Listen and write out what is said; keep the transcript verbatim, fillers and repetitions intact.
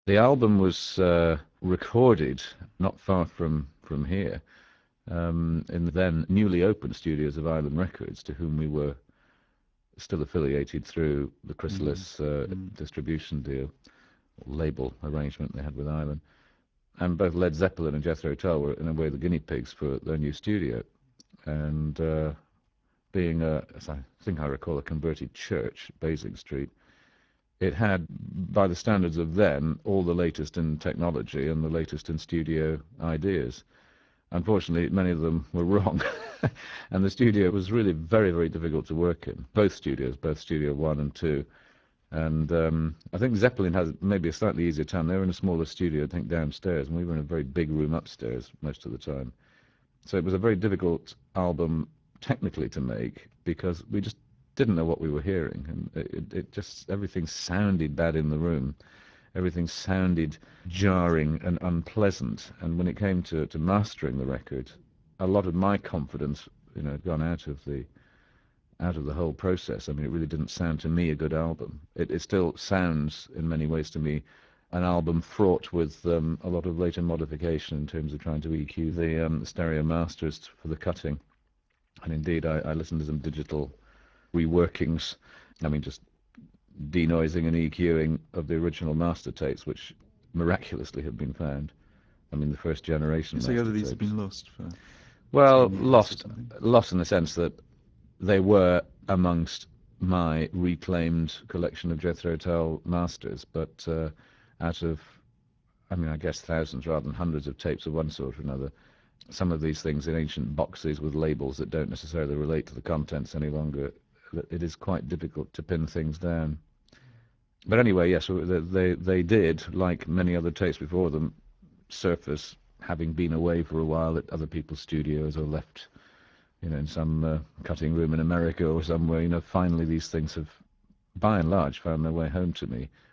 The album was uh, recorded not far from, from here, um, in the then newly opened studios of Island Records, to whom we were still affiliated through the Mm. Chrysalis uh, Mm. distribution deal, label arrangement they had with Island. And both Led Zeppelin and Jethro Tull were, in a way, the guinea pigs for their new studio. And uh, being, a, as I think I recall, a converted church, Basing Street, it had, by the standards of then, all the latest in technology and the latest in studio ideas. Unfortunately, many of them were wrong. And the studio was really very, very difficult to work in. Both studios, both Studio One and Two. And um, I think Zeppelin has maybe a slightly easier time. They were in a smaller studio, I think, downstairs, and we were in a very big room upstairs most of the time. So it was a very difficult album technically to make because we just didn't know what we were hearing, and it, it just everything sounded bad in the room. Everything sounded jarring and unpleasant. And when it came to, to mastering the record, a lot of my confidence, you know, had gone out of the out of the whole process. I mean, it really didn't sound to me a good album. It, it still sounds, in many ways, to me, an album fraught with um, a lot of later modification in terms of trying to E Q the, um, the stereo masters for the cutting. And indeed, I, I listened to some digital reworkings. I mean, just denoising and EQing of the original master tapes, which miraculously have been found. I mean, the first You generation say other master these have tapes. been lost for Well, ten years or lost, something. lost in the sense that they were amongst my reclaimed collection of Jethro Tull masters, but uh, out of, I mean, I guess thousands rather than hundreds of tapes of one sort or another, some of these things in ancient boxes with labels that don't necessarily relate to the contents any longer, it is quite difficult to pin things down. But anyway, yes, they, they, they did, like many other tapes before them, surface having been away for a while at other people's studios or left, you know, in some uh, cutting room in America or somewhere. You know, finally these things have, by and large, found their way home to me.